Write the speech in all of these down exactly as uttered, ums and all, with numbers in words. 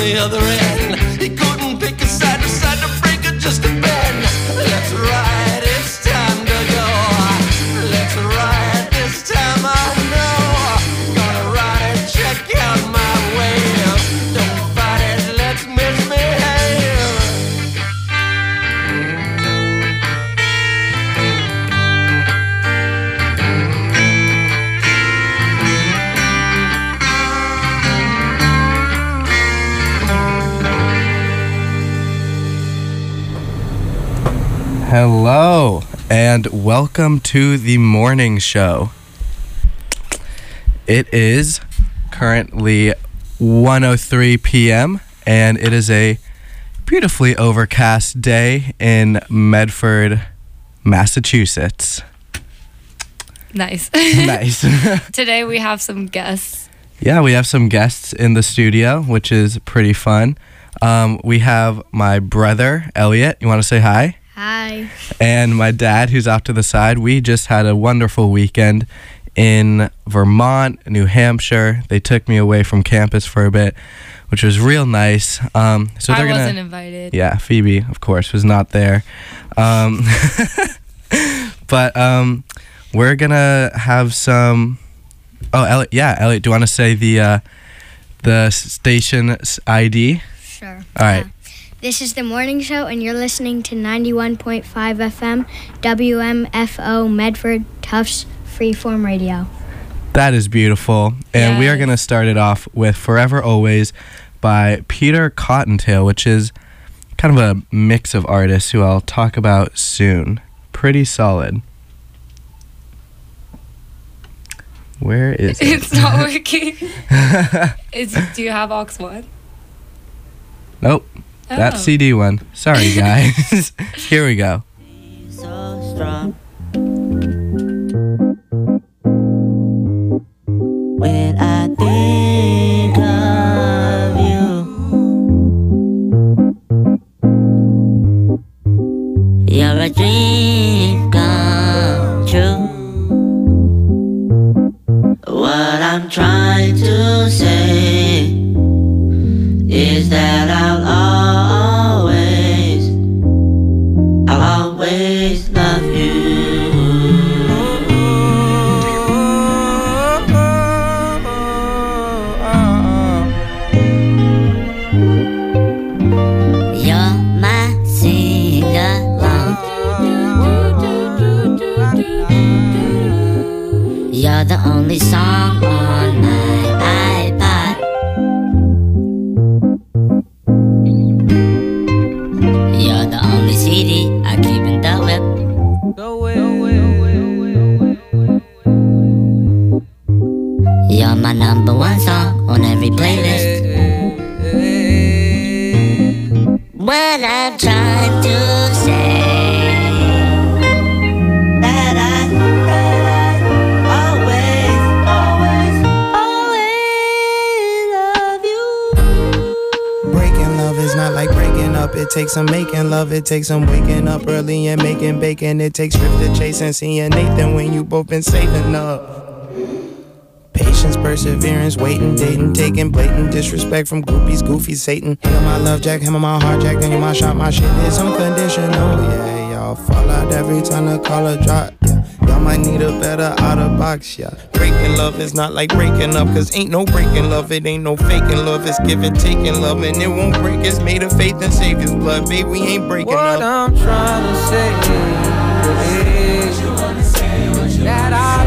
the other end. He couldn't pick a side, decided to break it just a bend. Let's ride, it's time to go. Let's ride, this time I know. Gonna ride it, check out my wave. Don't fight it, let's misbehave. Hello, and welcome to the morning show. It is currently one oh three p.m., and it is a beautifully overcast day in Medford, Massachusetts. Nice. Nice. Today we have some guests. Yeah, we have some guests in the studio, which is pretty fun. Um, we have my brother, Elliot. You want to say hi? Hi. And my dad, who's off to the side. We just had a wonderful weekend in Vermont, New Hampshire. They took me away from campus for a bit, which was real nice. Um, so they're I gonna, wasn't invited. Yeah, Phoebe, of course, was not there. Um, but um, we're gonna have some. Oh, Elliot, yeah, Elliot, do you want to say the uh, the station I D? Sure. All right. Uh, this is the morning show, and you're listening to ninety-one point five F M, W M F O Medford Tufts Freeform Radio. That is beautiful. And we are Yes. going to start it off with Forever Always by Peter Cottontail, which is kind of a mix of artists who I'll talk about soon. Pretty solid. Where is it? It's not working. It's, do you have aux one? Nope. Oh. That C D one. Sorry, guys. Here we go. So strong. When I think of you, you're a dream come true. What I'm trying to say is that I'll always, I'll always love you. You're my sing-along. You're the only song on my iPod. You're the only C D I keep in the whip. You're my number one song on every playlist. What I'm trying to say that I, that I always, always, always love you. Breaking love is not like breaking up. It takes some making love. It takes some waking up early and making bacon. It takes trip to chase and seeing Nathan when you both been saving up. Patience, perseverance, waiting, dating, taking blatant disrespect from groupies, goofy Satan. Hammer my love jack, hammer my heart jack, then you my shot, my shit is unconditional. Yeah, y'all fall out every time the collar drop. Yeah, y'all might need a better outer box. Yeah, breaking love is not like breaking up, cause ain't no breaking love. It ain't no faking love. It's giving, taking love, and it won't break. It's made of faith and Savior's blood. Babe, we ain't breaking What up. I'm trying to say is that I'll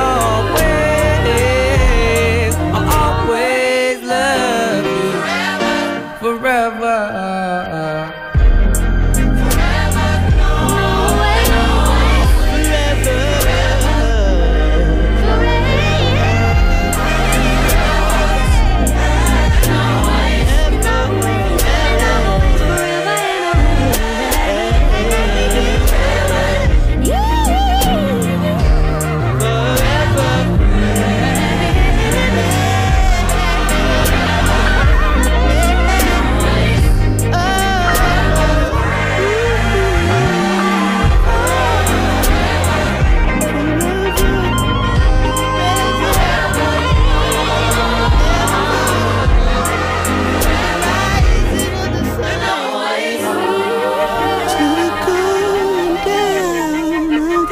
always, I'll always love you forever. Yeah.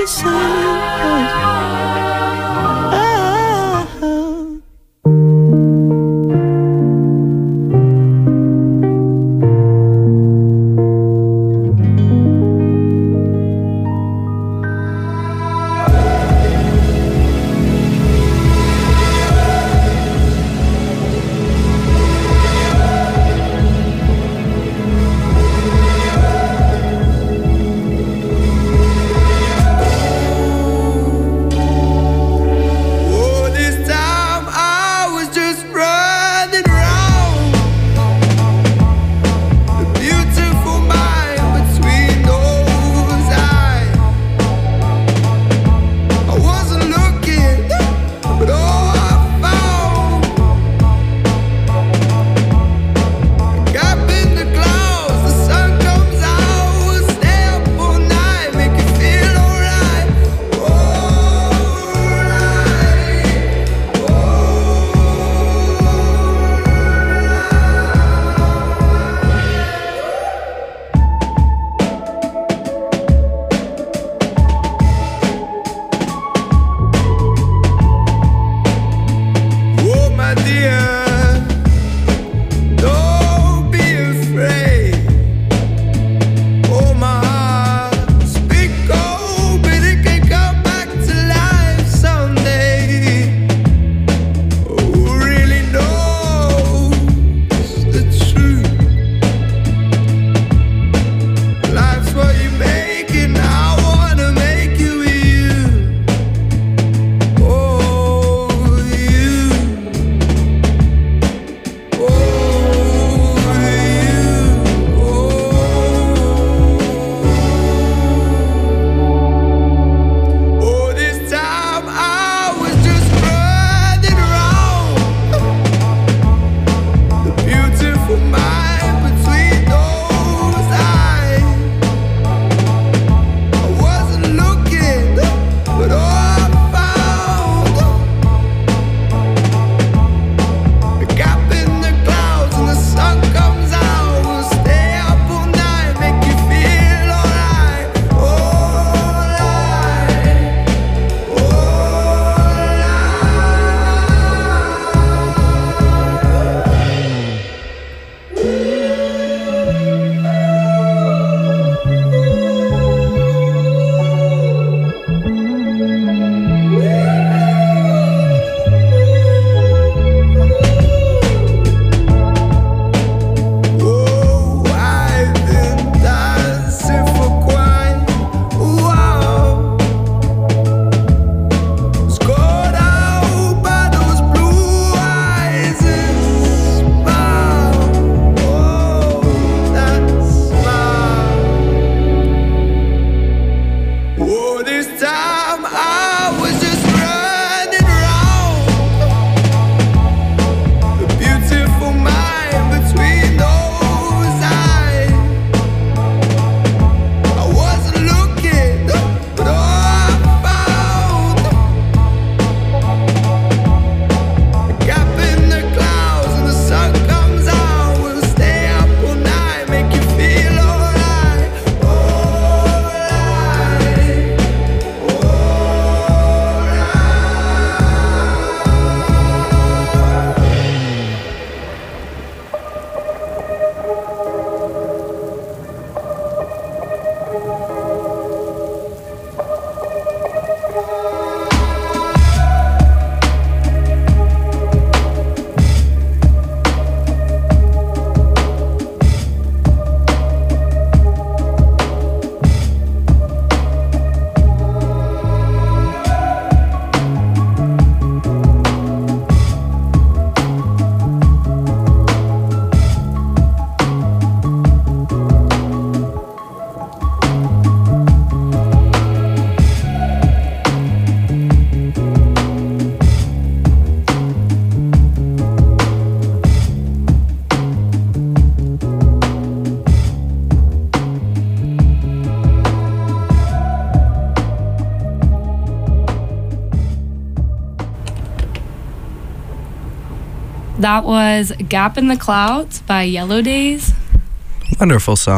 That was Gap in the Clouds by Yellow Days. Wonderful song.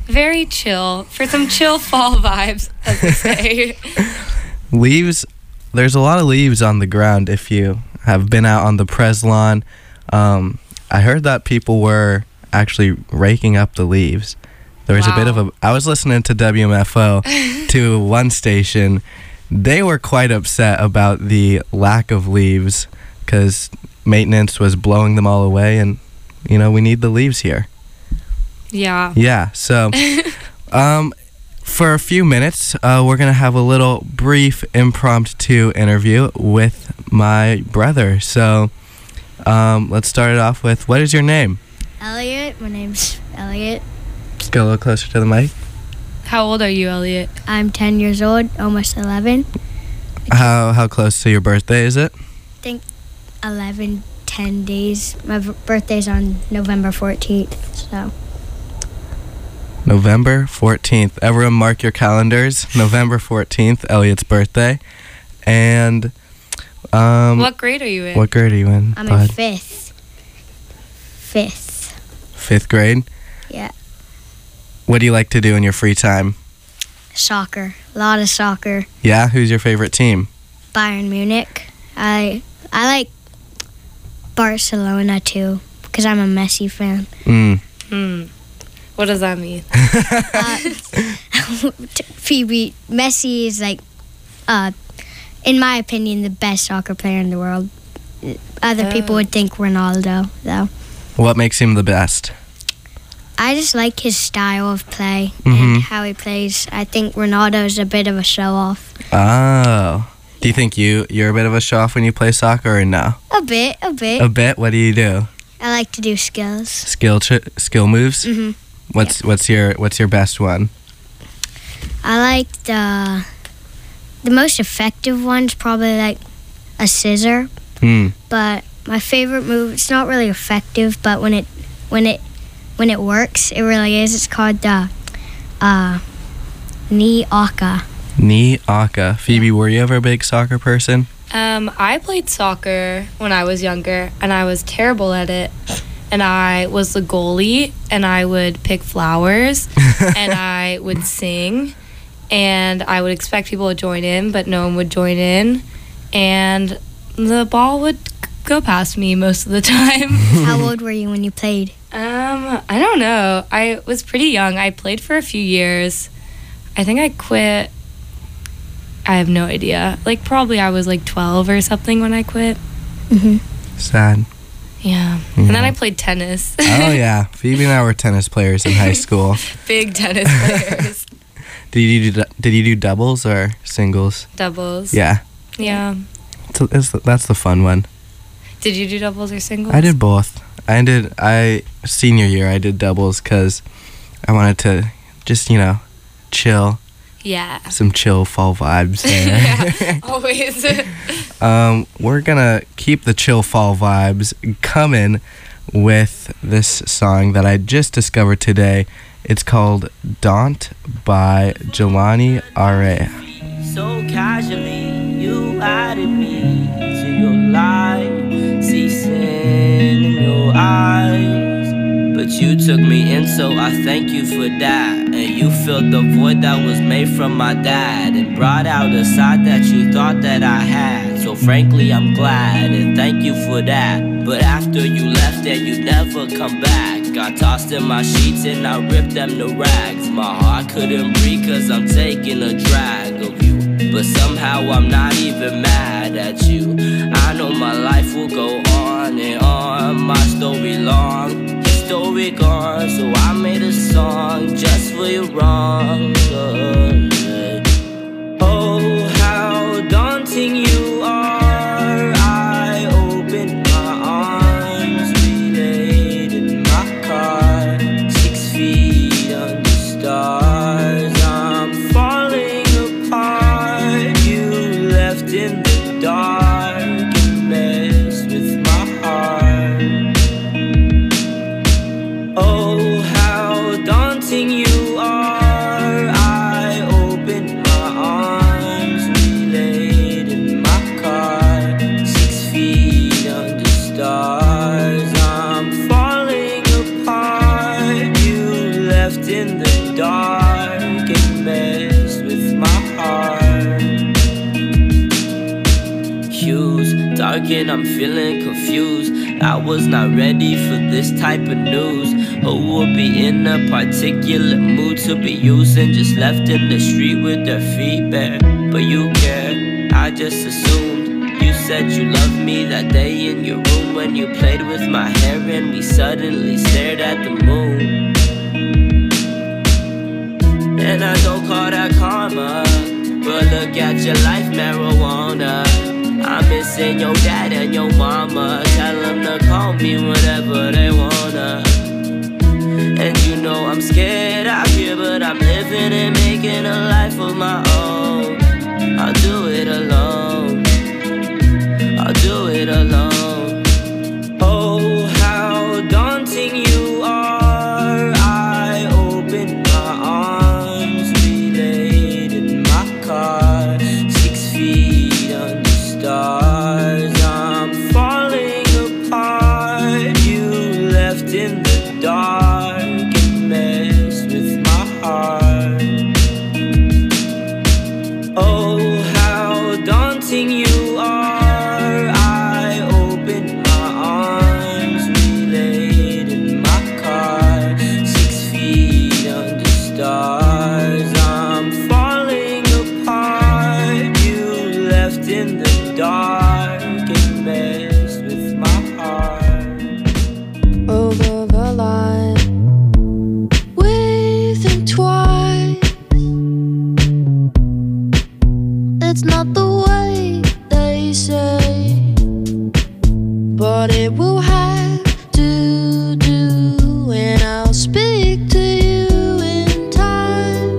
Very chill. For some chill fall vibes, as they say. Leaves, there's a lot of leaves on the ground if you have been out on the Pres lawn. Um, I heard that people were actually raking up the leaves. There was Wow. a bit of a, I was listening to W M F O to one station. They were quite upset about the lack of leaves because maintenance was blowing them all away, and, you know, we need the leaves here. Yeah. Yeah, so um, for a few minutes, uh, we're going to have a little brief impromptu interview with my brother. So um, let's start it off with, what is your name? Elliot. My name's Elliot. Just get a little closer to the mic. How old are you, Elliot? I'm ten years old, almost eleven. How how close to your birthday is it? eleven, ten days. My v- birthday's on November fourteenth, so. November fourteenth. Everyone mark your calendars. November fourteenth, Elliot's birthday. And um, What grade are you in? what grade are you in, I'm in bud? fifth. Fifth. Fifth grade? Yeah. What do you like to do in your free time? Soccer. A lot of soccer. Yeah? Who's your favorite team? Bayern Munich. I I like Barcelona too, because I'm a Messi fan. Mm. Hmm. What does that mean? Phoebe, Messi is like, uh, in my opinion, the best soccer player in the world. Other Oh. people would think Ronaldo, though. What makes him the best? I just like his style of play Mhm. and how he plays. I think Ronaldo's a bit of a show-off. Oh. Do you think you, you're a bit of a show off when you play soccer or no? A bit, a bit. A bit? What do you do? I like to do skills. Skill ch- skill moves? hmm What's what's your what's your best one? I like the the most effective one's probably like a scissor. Hmm. But my favorite move, it's not really effective, but when it when it when it works, it really is. It's called the uh, knee aka. Knee aka. Phoebe, were you ever a big soccer person? Um, I played soccer when I was younger, and I was terrible at it. And I was the goalie, and I would pick flowers, and I would sing, and I would expect people to join in, but no one would join in, and the ball would go past me most of the time. How old were you when you played? Um, I don't know. I was pretty young. I played for a few years. I think I quit. I have no idea. Like, probably I was like twelve or something when I quit. hmm Sad. Yeah. And then I played tennis. Oh yeah, Phoebe and I were tennis players in high school. Big tennis players. Did you do did you do doubles or singles? Doubles. Yeah, Yeah. it's, it's, that's the fun one. Did you do doubles or singles? I did both. I did. I senior year I did doubles because I wanted to just you know chill, Yeah. some chill fall vibes there. Yeah. Always. Um, we're gonna keep the chill fall vibes coming with this song that I just discovered today. It's called Daunt by Jelani Are. So casually, you added me to your life, see sin in your eyes. But you took me in, so I thank you for that. And you filled the void that was made from my dad, and brought out a side that you thought that I had. So frankly, I'm glad, and thank you for that. But after you left and you never come back, got tossed in my sheets and I ripped them to rags. My heart couldn't breathe cause I'm taking a drag of you, but somehow I'm not even mad at you. I know my life will go on and on, my story long, your story gone. So I made a song just for your wrong. Oh, how daunting you are. I opened my arms, we laid in my car, six feet under stars. I'm falling apart. You left in the dark and messed with my heart. Oh, how daunting you are. I opened my arms, we laid in my car, six feet under stars. I'm falling apart. You left in the dark dark and I'm feeling confused. I was not ready for this type of news. Who would be in a particular mood to be using, just left in the street with their feet bare? But you care, I just assumed. You said you loved me that day in your room when you played with my hair and we suddenly stared at the moon. And I don't call that karma, but look at your life, marijuana. I'm missing your dad and your mama. Tell them to call me whenever they wanna. And you know I'm scared out here, but I'm living and making a life of my own. I'll do it alone, I'll do it alone. Oh, how daunting you are. I opened my arms, we laid in my car, six feet under stars. I'm falling apart. You left in the dark and messed with my heart. Oh, how daunting you are. I opened my arms, we laid in my car, six feet under stars. I'm falling apart. You left in the dark and messed with my heart. Over the line with and twice. It's not the way they say, but it will have to do, and I'll speak to you in time.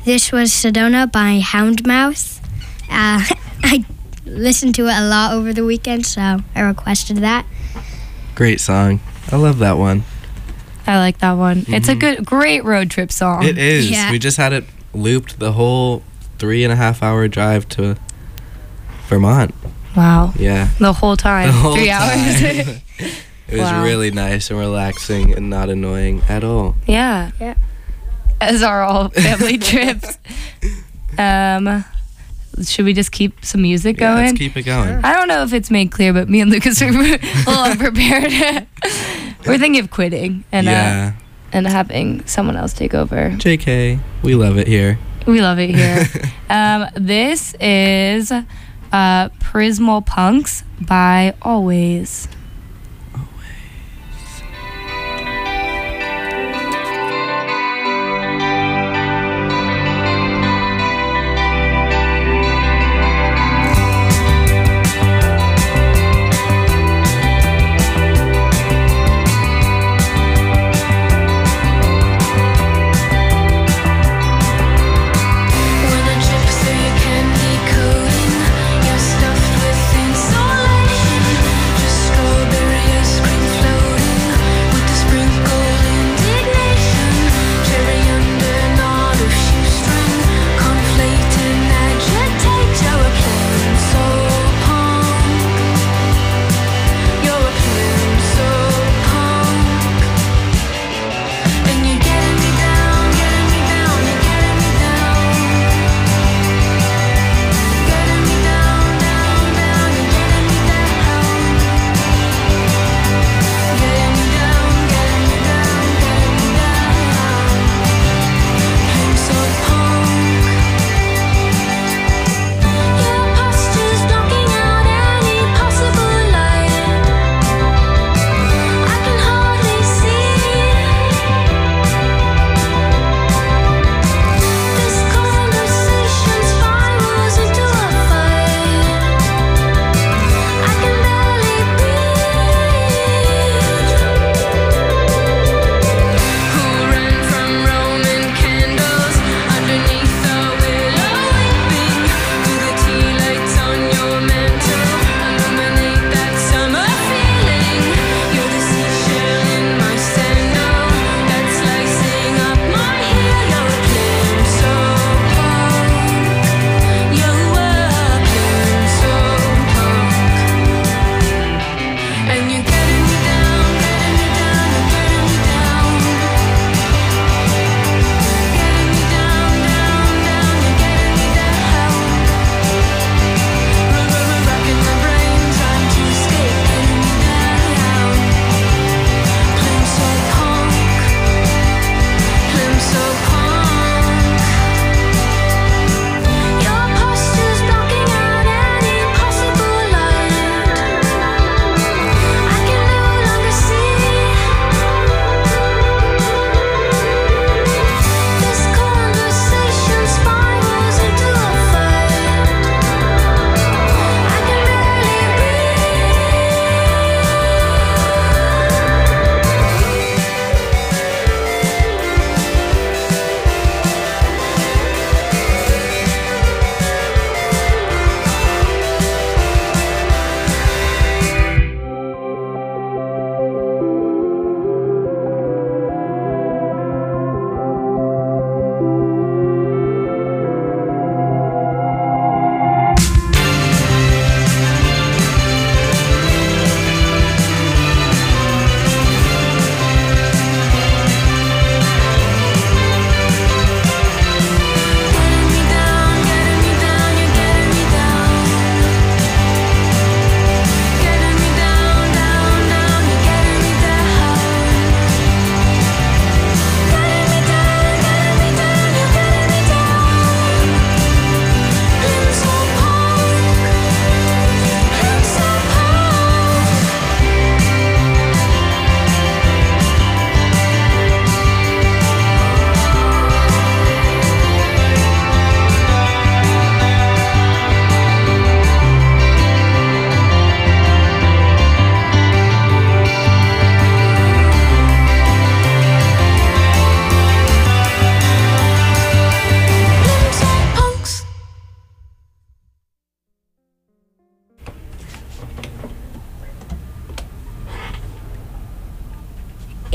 this was Sedona by Houndmouth. Uh, I listened to it a lot over the weekend, so I requested that. Great song. I love that one. I like that one. It's a Mhm. good, great road trip song. It is. Yeah. We just had it looped the whole three and a half hour drive to Vermont. Wow. Yeah. The whole time. The whole Three time. hours. It was Wow. really nice and relaxing and not annoying at all. Yeah. Yeah. As are all family trips. Um, should we just keep some music Yeah, going? let's keep it going. I don't know if it's made clear, but me and Lucas are a little unprepared. We're thinking of quitting and yeah. uh, and having someone else take over. J K, we love it here. We love it here. um, this is uh, Prismal Punks by Always. When I trip through your candy coating, you're stuffed with insulation. Just scroll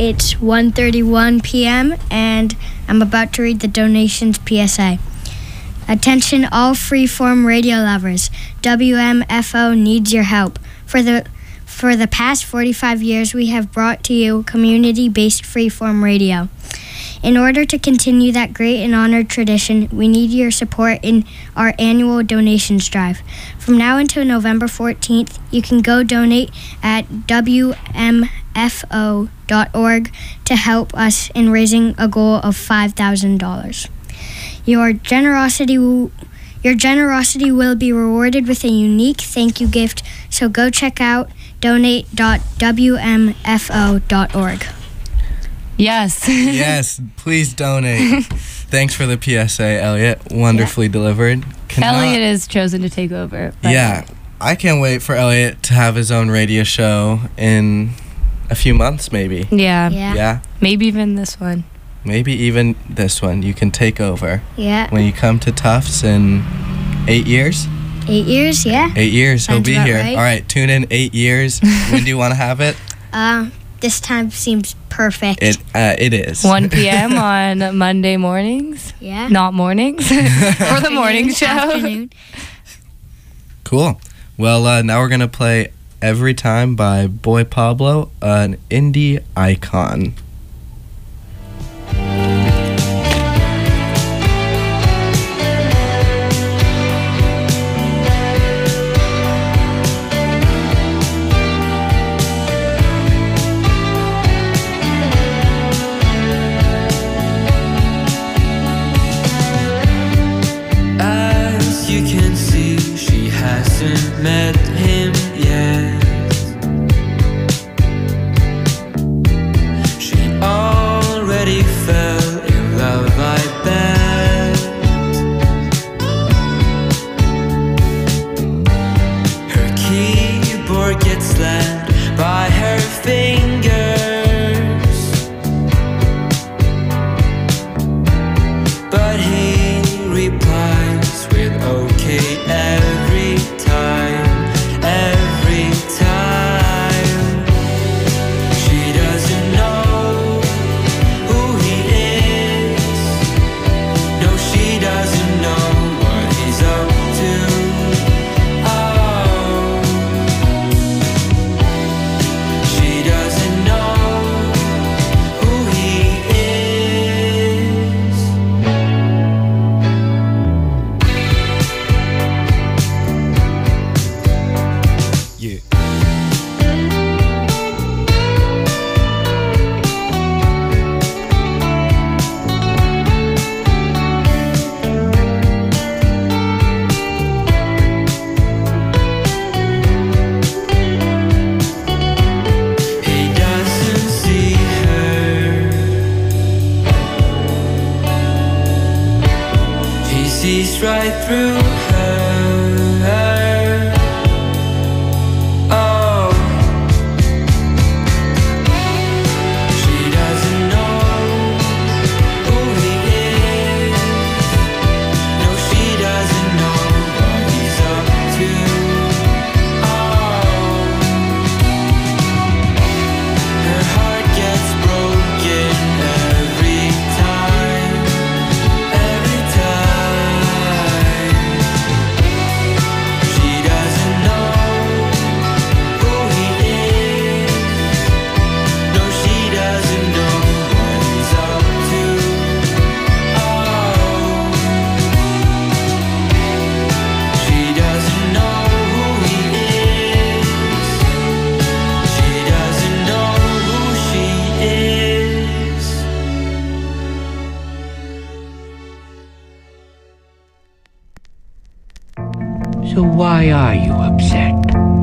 It's one thirty-one p.m. and I'm about to read the donations P S A. Attention all freeform radio lovers. W M F O needs your help. For the for the past forty-five years, we have brought to you community-based freeform radio. In order to continue that great and honored tradition, we need your support in our annual donations drive. From now until November fourteenth, you can go donate at W M F O dot org to help us in raising a goal of five thousand dollars. Your generosity will, your generosity will be rewarded with a unique thank you gift, so go check out donate dot W M F O dot org. Yes. Yes, please donate. Thanks for the P S A, Elliot. Wonderfully delivered. Cannot- Elliot is chosen to take over. but- Yeah, I can't wait for Elliot to have his own radio show in a few months, maybe. Yeah. Yeah. Yeah, Maybe even this one. maybe even this one. You can take over Yeah. when you come to Tufts in eight years. Eight years, yeah. Eight years, he'll Sounds be about here. right. All right, tune in eight years. When do you want to have it? Uh, this time seems perfect. It uh, it is one p.m. on Monday mornings. yeah. Not mornings. For the morning Afternoon, show. Afternoon. Cool. Well, uh, now we're gonna play "Every Time" by Boy Pablo, an indie icon. As you can see, she hasn't met him yet. She already fell in love, I bet. Her keyboard gets slammed by her fingers, but he replies with okay every time, every time. She doesn't know who he is. No, she doesn't know what he's up to. Oh, she doesn't know who he is. Yeah. He doesn't see her. He sees right through her. Oh, she doesn't know who he is. No, she doesn't know what he's up to. Oh, her heart gets broken every time, every time. She doesn't know who he is. No, she doesn't know what he's up to. Oh, she doesn't know who he is. She doesn't know who she is. So why are you upset?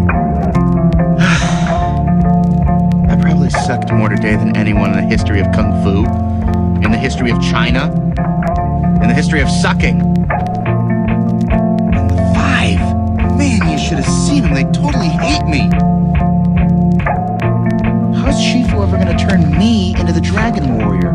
I probably sucked more today than anyone in the history of Kung Fu, in the history of China, in the history of sucking. And the five, man, you should have seen them. They totally hate me. How's Shifu ever gonna turn me into the Dragon Warrior?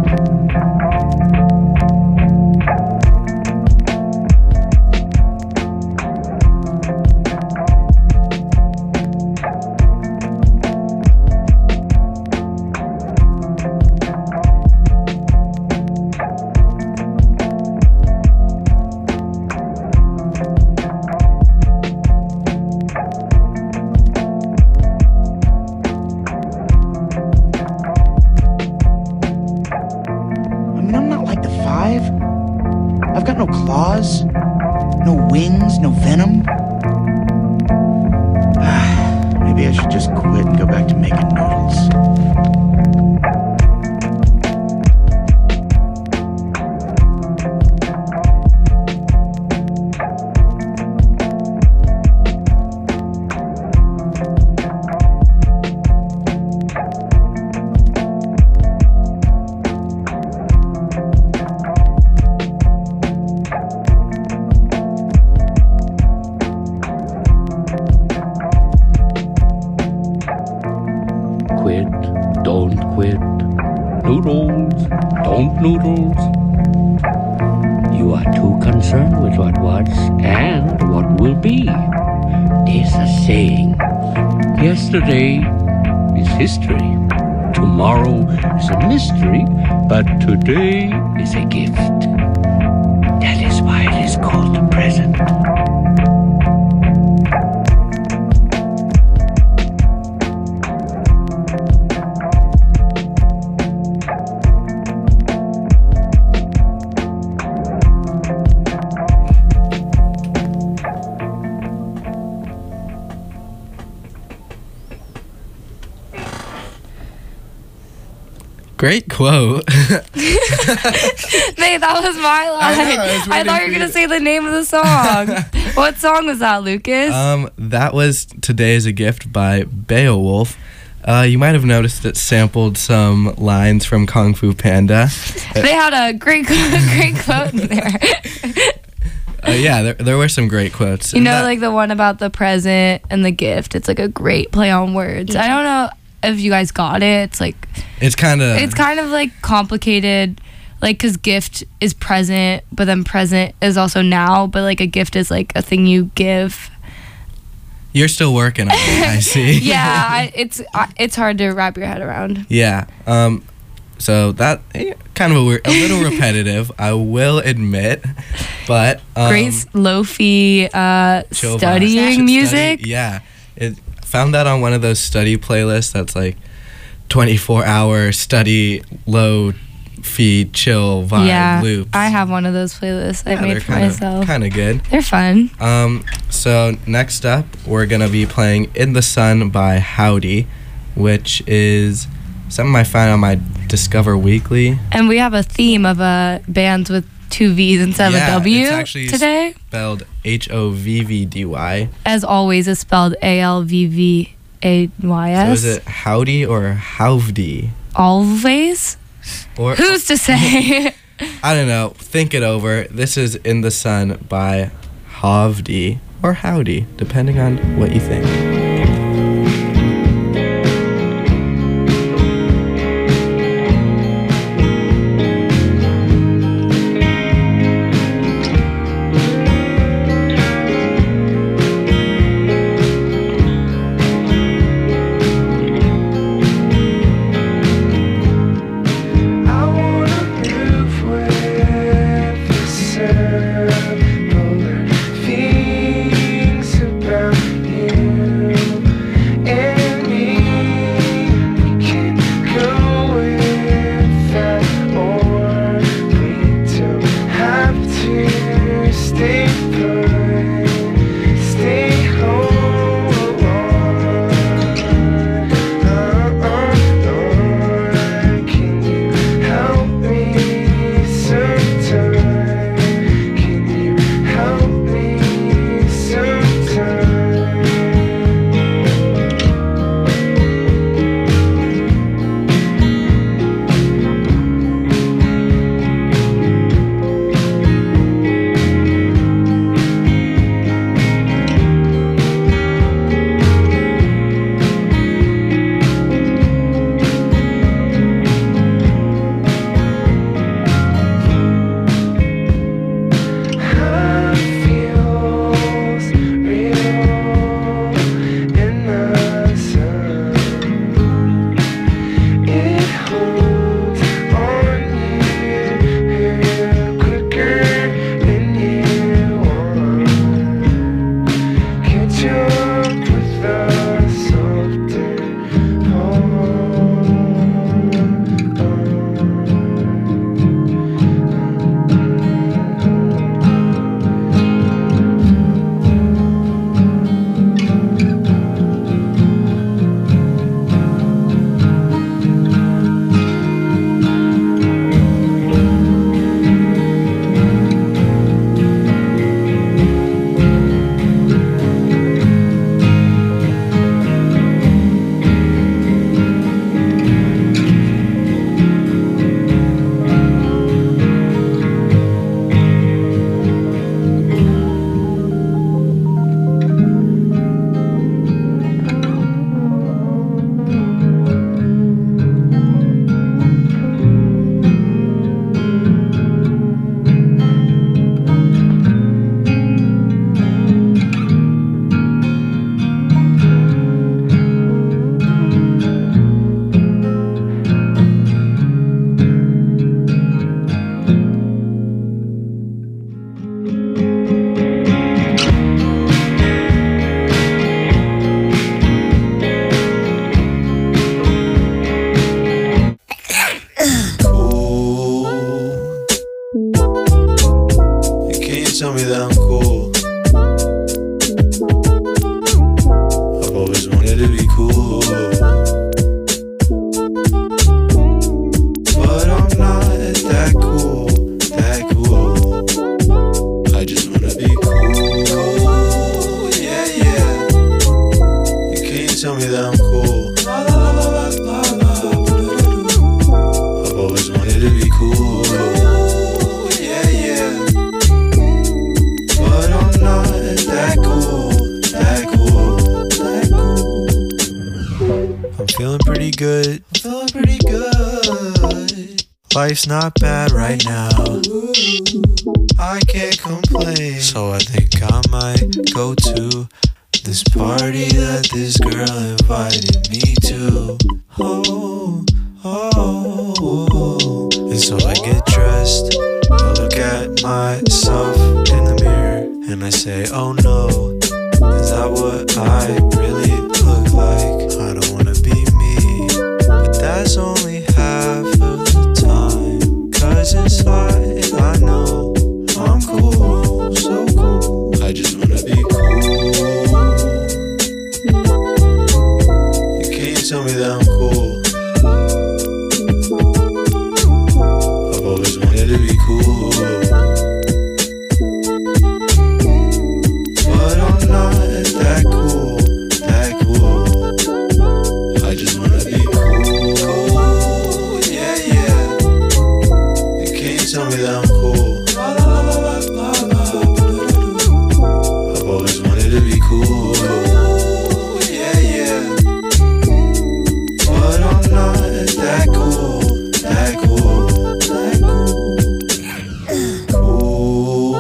I've got no claws, no wings, no venom. Maybe I should just quit and go back to making noodles. Quit, don't quit. Noodles, don't noodles. You are too concerned with what was and what will be. There's a saying. Yesterday is history. Tomorrow is a mystery. But today is a gift. That is why it is called the present. Great quote. Nate, that was my line. I know, I was I, waiting thought you for were gonna you. say the name of the song. What song was that, Lucas? Um, that was Today is a Gift by Beowulf. Uh, you might have noticed it sampled some lines from Kung Fu Panda. They had a great, great quote in there. Uh, yeah, there, there were some great quotes. You And know, that- like the one about the present and the gift. It's like a great play on words. I don't know if you guys got it. It's like it's kind of it's kind of like complicated, like because gift is present, but then present is also now. But like a gift is like a thing you give. You're still working on it, I see. Yeah, I, it's I, it's hard to wrap your head around. Yeah. Um, so that eh, kind of a, weird, a little repetitive, I will admit, but um, Great lo-fi uh, chill vibe. studying Study- music. yeah, it found that on one of those study playlists that's like twenty-four hour study low fi chill vibe yeah, loops. I have one of those playlists I Yeah, made they're for kinda, myself. Kind of good. They're fun. Um, so next up, we're gonna be playing "In the Sun" by Howdy, which is something I found on my Discover Weekly. And we have a theme of uh, bands with two V's instead Yeah, of a W it's actually today. Spelled H O V V D Y. As always, it's spelled A L V V A Y So S. is it Howdy or Howdy? Always? Or Who's to say? I don't know. Think it over. This is "In the Sun" by Havdi or Howdy, depending on what you think. I wanna live with the sun, but learn things about you. tell me that I'm cool. I've always wanted to be cool, but I'm not that cool, that cool. I just wanna be cool, yeah, yeah. You can't tell me that I'm cool. I've always wanted to be cool, yeah, yeah. But I'm not that cool, that cool, that cool. I'm feeling pretty good, I'm feeling pretty good. Life's not bad right now, I can't complain. So I think I might go to this party that this girl invited me to. Oh, oh, oh. And so I get dressed, I look at myself in the mirror, and I say, oh no, is that what I really look like? I don't wanna be me, but that's only half of the time. Cause inside I know I'm cool, so cool. I just wanna be cool. You can't tell me that I'm cool. I've always wanted to be cool, but I'm not that cool, that cool. I just wanna be cool, yeah, yeah. You can't tell me that I'm cool. I've always wanted to be cool, yeah, yeah. But I'm not that cool, that cool, that cool.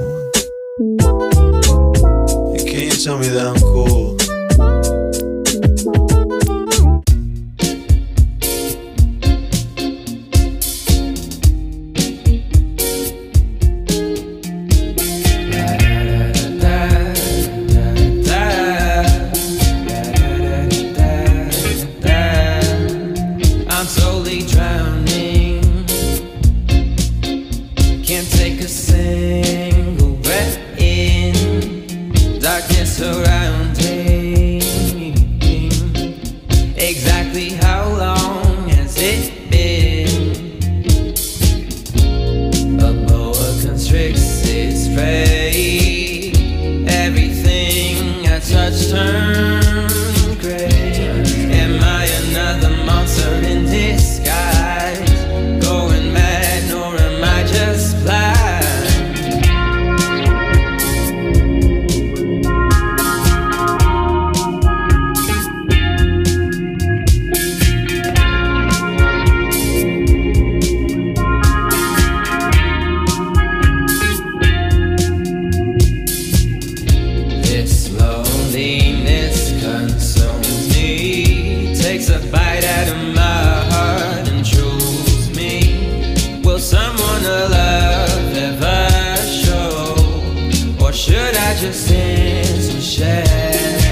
Cool. You can't tell me that I'm cool. I'm slowly drowning, can't take a single breath in, darkness surrounding. Exactly how long has it been? A boa constricts its prey, everything I touch turns gray. Am I another monster in disguise, going mad, or am I just blind? This loneliness consumes me, takes a bite out of my heart and chews me. Will someone alive ever show, or should I just dance and share?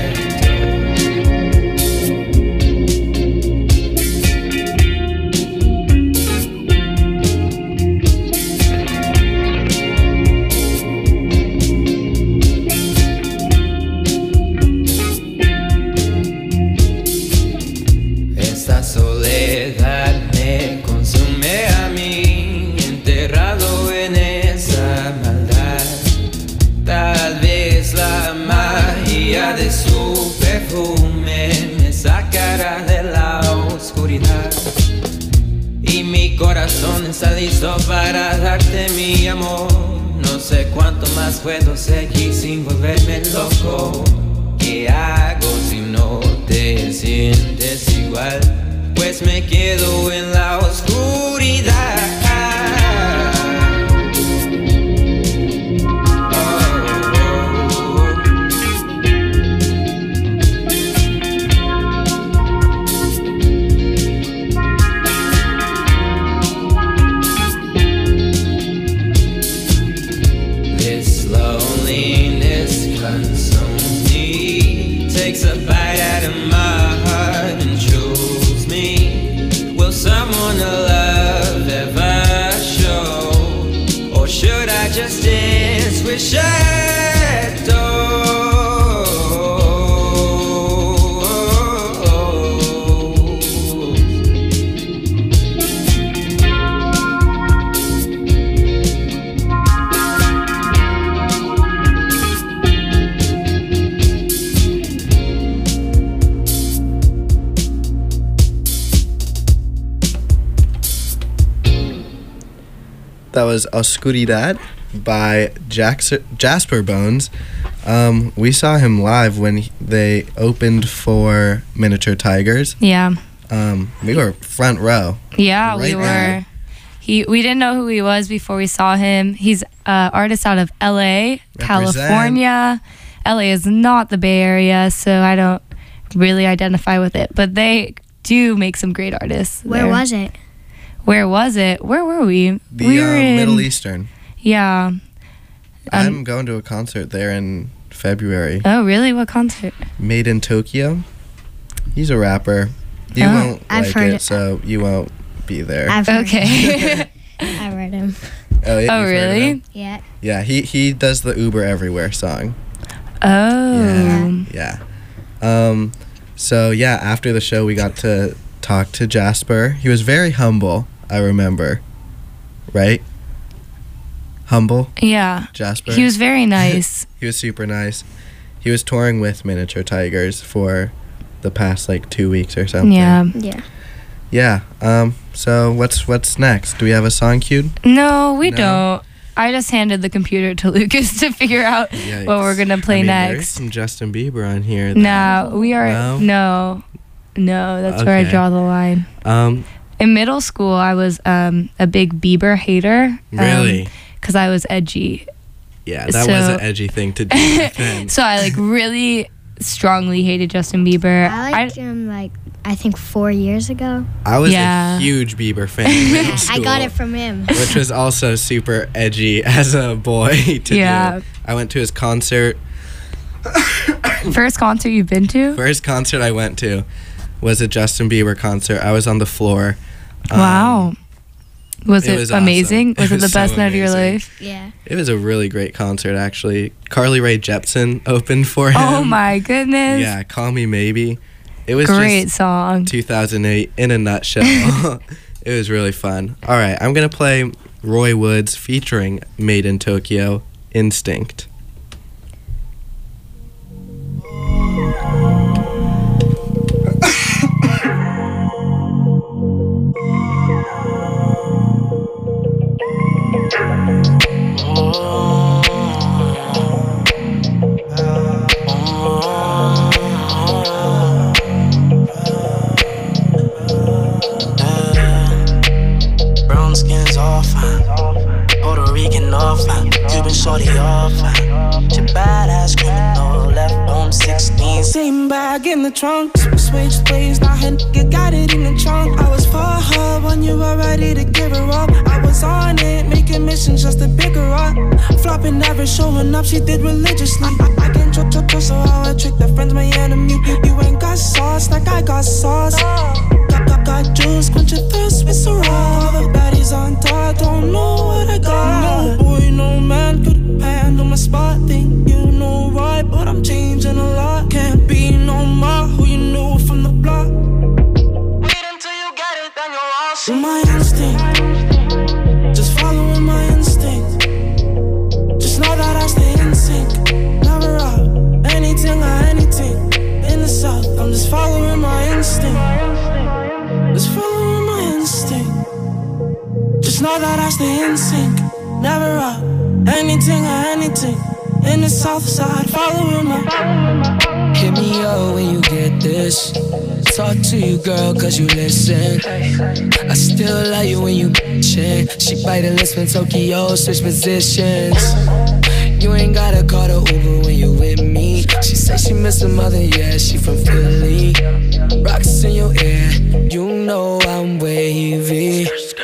Esta soledad me consume a mí, enterrado en esa maldad. Tal vez la magia de su perfume me sacará de la oscuridad, y mi corazón está listo para darte mi amor. No sé cuánto más puedo seguir sin volverme loco. ¿Qué hago si no te sientes igual? Pues me quedo en la oscuridad. This loneliness consumes me, takes a bite out of my heart and chews me. Will someone alive ever That was Oscuridad by Jax- Jasper Bones. Um, we saw him live when he, they opened for Miniature Tigers. Yeah. Um, we were front row. Yeah, Right we were. there. He we didn't know who he was before we saw him. He's an artist out of L A, California. L A is not the Bay Area, so I don't really identify with it. But they do make some great artists. Where there. was it? Where was it? Where were we? The we uh, were in Middle Eastern. Yeah. I'm going to a concert there in February. Oh, really? What concert? Made in Tokyo. He's a rapper. You Oh, won't I've like heard it, it. so you won't be there. I've heard Okay. I read him. oh, yeah, Oh, you've heard of really? him? Yeah. Yeah, he he does the Uber Everywhere song. Oh. Yeah. Um, so yeah, after the show, we got to talk to Jasper. He was very humble, I remember. Right? Humble, Yeah. Jasper. He was very nice. He was super nice. He was touring with Miniature Tigers for the past like two weeks or something. Yeah. Yeah. Yeah. Um. So what's what's next? Do we have a song queued? No, we No? don't. I just handed the computer to Lucas to figure out Yikes. what we're gonna play I mean, There's next. some Justin Bieber on here. No, we are No? no, no. That's where I Okay. draw the line. Um. In middle school, I was um, a big Bieber hater. Really? Because I was edgy. Yeah, that was So- an edgy thing to do back then. So I like really strongly hated Justin Bieber. I liked him like I think four years ago. I was Yeah. a huge Bieber fan in middle I school. got it from him. Which was also super edgy as a boy to Yeah. do. I went to his concert. First concert you've been to? First concert I went to was a Justin Bieber concert. I was on the floor. Um, Wow. Was it it, was awesome. amazing? Was It it, was the best so night of your amazing. life? Yeah. It was a really great concert, actually. Carly Rae Jepsen opened for him. Oh my goodness. Yeah, Call Me Maybe. It was Great just song. two thousand eight in a nutshell. It was really fun. All right, I'm going to play Roy Woods featuring Made in Tokyo, Instinct. Brown skin's all fine. Puerto Rican all fine. Cuban shorty all fine. She badass criminal left home sixteen. Same bag in the trunk. Switch ways, now her nigga got it in the trunk. I was for her when you were ready to give her up. I was on it, making missions just to pick her up. Flopping, never showing up, she did religiously. I, I can trust, trust, trust, so how I trick the friends, my enemy. You, you ain't got sauce like I got sauce. Got, got, got juice, quench your thirst with Ciroc. All the baddies on top, don't know what I got. No boy, no man could handle my spot. Think you know why, but I'm changing a lot. Can't be no more who you knew from the block. Wait until you get it, then you'll all see. My instinct, just following my instinct. Just know that I stay in sync. Never up, anything or anything. In the south, I'm just following my instinct. Just following my instinct. Just know that I stay in sync. Never up, anything or anything. In the south side, following my. Hit me up when you get this. Talk to you, girl, cause you listen. I still love you when you bitchin'. She bite the lips when Tokyo switch positions. You ain't gotta call the Uber when you with me. She say she miss her mother, yeah, she from Philly. Rocks in your ear, you know I'm wavy.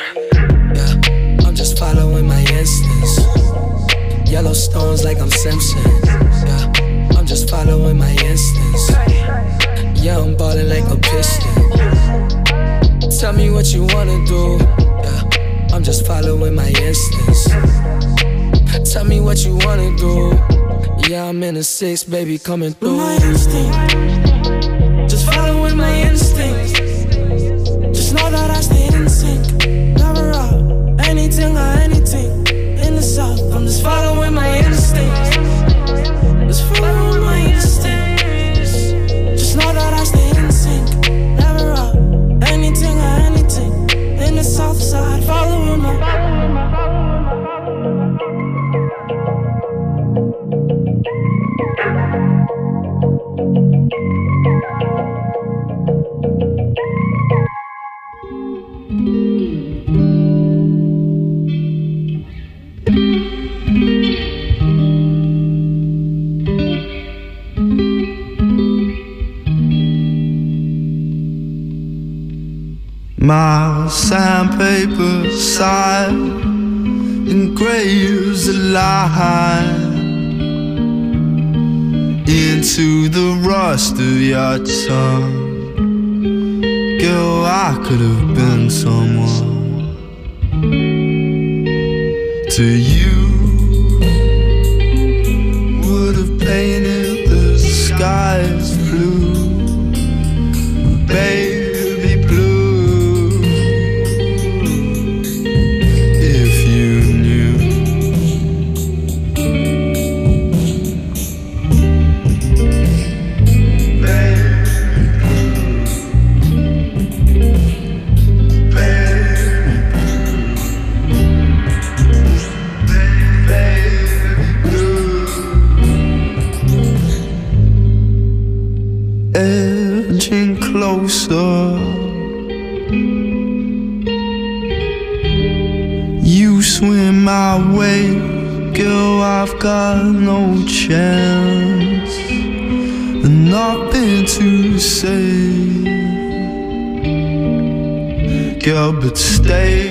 Yeah, I'm just following my instincts. Yellow stones like I'm Simpson. Yeah, I'm just following my instincts. Yeah, I'm ballin' like a piston. Tell me what you wanna do. Yeah, I'm just following my instincts. Tell me what you wanna do. Yeah, I'm in a six, baby, coming through. My instinct, just following my instincts. Just know that I stay in sync. Never up, anything or anything. In the south, I'm just following my instincts. Just following my instincts. Just know that I stay in sync. Never up, anything or anything. In the south side, following my. My sandpaper side engraves a line into the rust of your tongue. Girl, I could have been someone to you. Would have painted the skies blue, baby blue, if you knew. Edging closer, you swim my way, girl, I've got no chance, and nothing to say, girl, but stay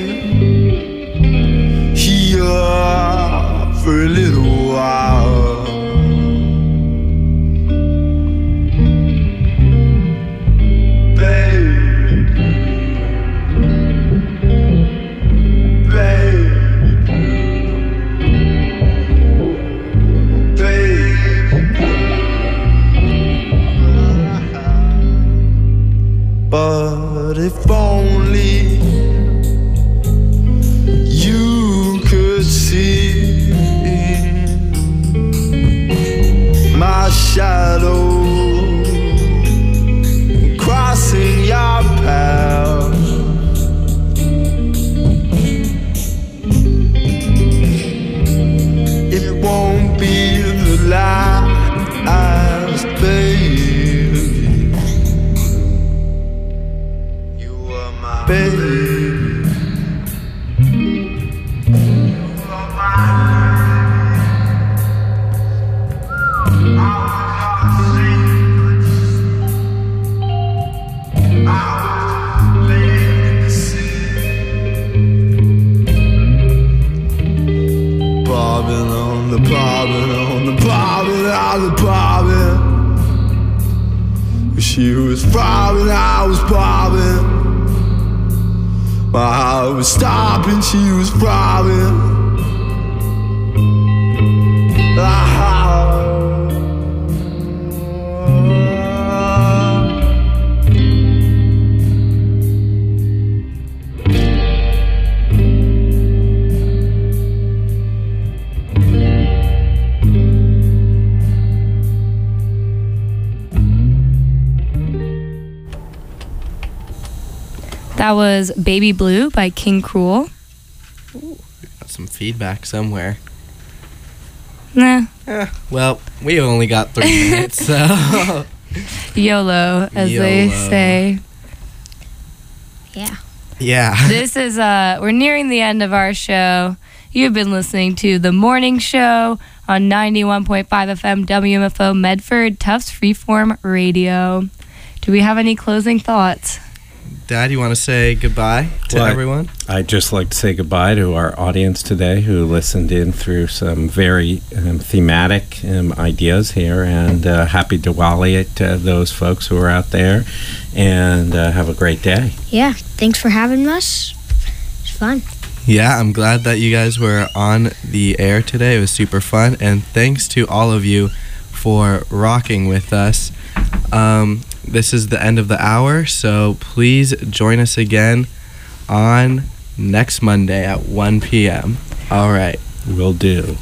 here for a little while. But if only you could see my shadow crossing your path, it won't be the last, baby. Baby, bobbing on the bobbing on the bobbing on the bobbing. She was bobbing, I was bobbing. My heart was stopping, she was throbbing. Ah. That was Baby Blue by King Cruel. Ooh, got some feedback somewhere. Nah. Eh, well, we only got three minutes, so. YOLO, as they YOLO. say. Yeah. Yeah. This is, uh, we're nearing the end of our show. You've been listening to The Morning Show on ninety-one point five F M W M F O Medford, Tufts Freeform Radio. Do we have any closing thoughts? Dad, you want to say goodbye to Well, I- everyone? I'd just like to say goodbye to our audience today who listened in through some very um, thematic um, ideas here, and uh, happy Diwali to those folks who are out there, and uh, have a great day. Yeah. Thanks for having us. It's fun. Yeah, I'm glad that you guys were on the air today. It was super fun, and thanks to all of you for rocking with us. Um, this is the end of the hour, so please join us again on next Monday at one p.m. All right. Will do.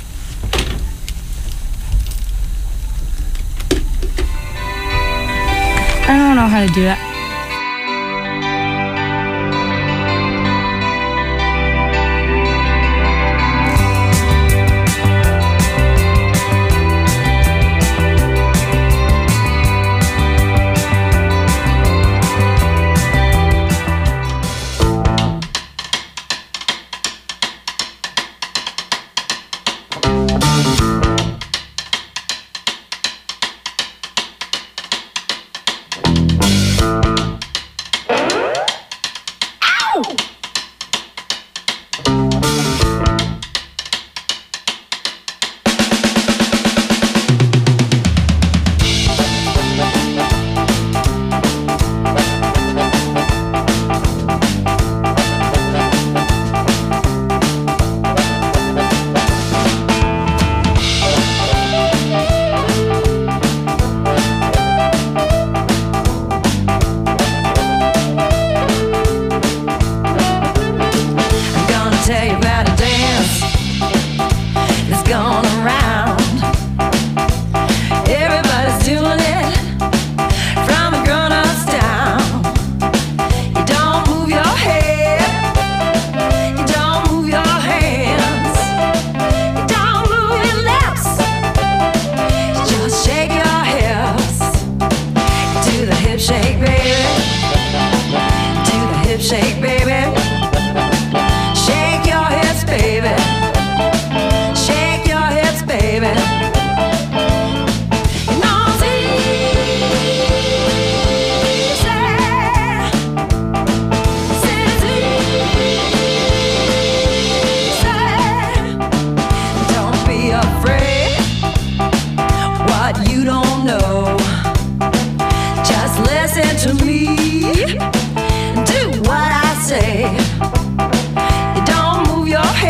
I don't know how to do that.